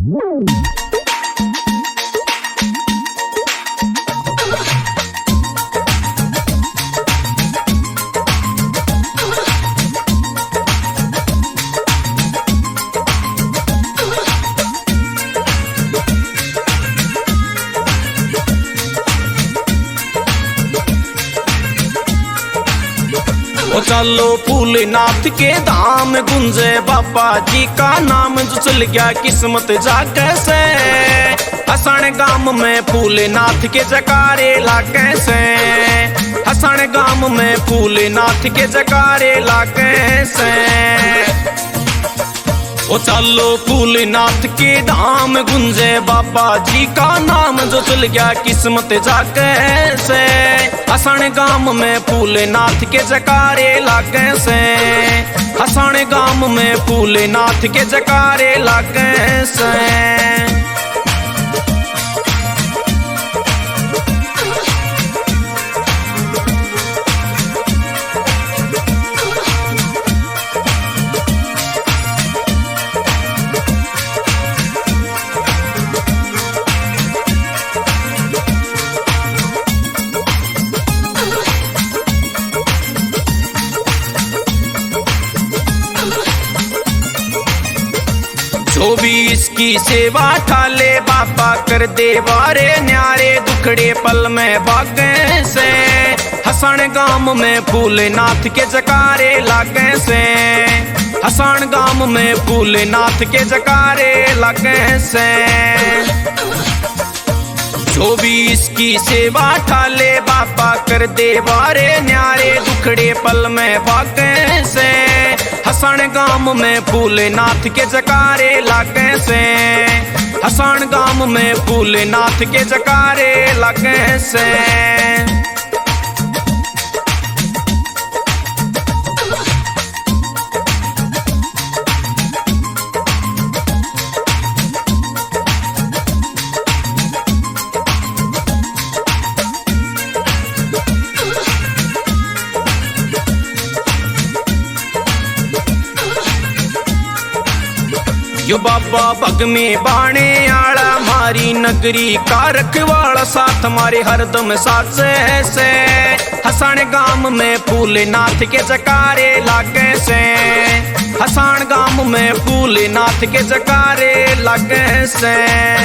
ओ चलो फूलनाथ के धाम गुंजे बाबा जी का नाम जो चल गया किस्मत जाके से। हसन गाम में फूलनाथ के जकारे लागे से। हसन गाम में फूलनाथ के जकारे लागे से। ओ चलो फूलनाथ के धाम गुंजे बाबा जी का नाम जो चल गया किस्मत जाके से। हसन गाम में फूलनाथ के जकारे लागे से। हसन गाम में फूलनाथ के जकारे लागे से। जो भी इसकी सेवा ठाले बाबा कर दे बारे न्यारे दुखड़े पल में भागे से। हसन गाम में फूलनाथ के जकारे लागे से। हसन गाम में फूलनाथ के जकारे लागे से। जो भी इसकी सेवा ठाले बाबा कर दे बारे न्यारे दुखड़े पल में भागे से। हसन गाम में फूलनाथ के जकारे लागे से। हसन गाम में फूलनाथ के जकारे लागे से। यो बाबा भग में बाणे आला मारी नगरी का रखवाला साथ हमारे हरदम साथ से। हसन गाम में फूलनाथ के जकारे लागे से। हसन गाम में फूलनाथ के जकारे लागे से।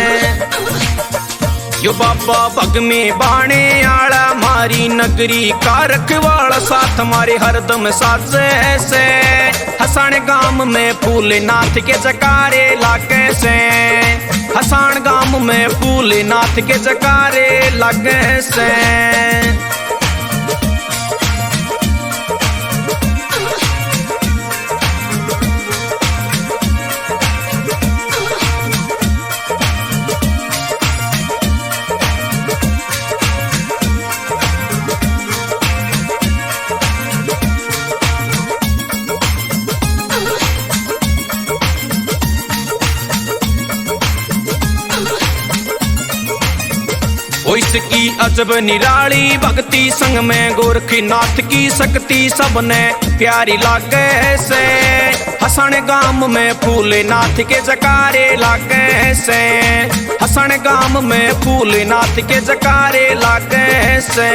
यो बाबा भग में बाणे आला मारी नगरी का रखवाला साथ हमारे हरदम साथ से। हसन गाम में फूलनाथ के जकारे लागे से। हसन गाम में फूलनाथ के जकारे लागे से। ओ इसकी अजब निराली भक्ति संग में गोरखनाथ की शक्ति सबने प्यारी लागे से। हसन गाम में फूलनाथ के जकारे लागे से। हसन गाम में फूलनाथ के जकारे लागे से।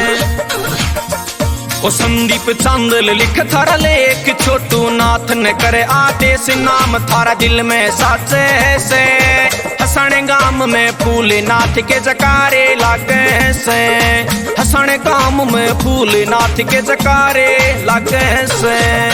ओ संदीप चांदल लिख थारा लेख छोटू नाथ ने करे आदेश नाम थारा दिल में साचे से। हसन गाम में फूलनाथ के जकारे लागे से। हसन गाम में फूलनाथ के जकारे लागे से।